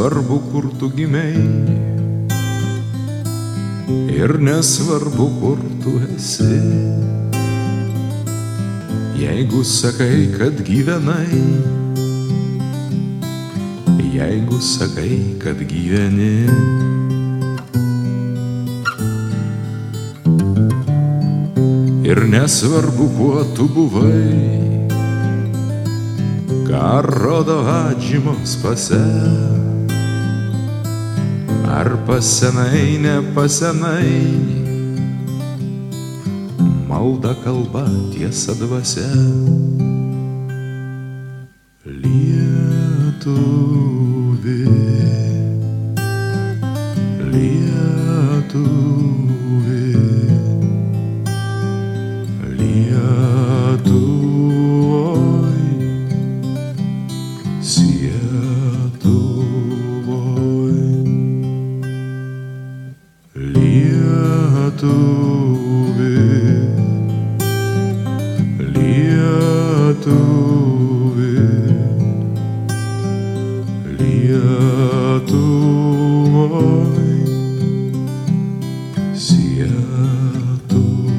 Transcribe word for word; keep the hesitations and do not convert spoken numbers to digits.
nesvarbu, kur tu gimei, ir nesvarbu, kur tu esi. Jeigu sakai, kad gyvenai, jeigu sakai, kad gyveni, ir nesvarbu, kuo tu buvai, ką rodo atžymos pase, ar pasenai, nepasenai, malda, kalba, tiesa, dvasia. Lietuvi, Lietuvi, Lietuvoj, Sietuvoj. Lietuvi, Lietuvi, Lietuvoj, Sietuvoj.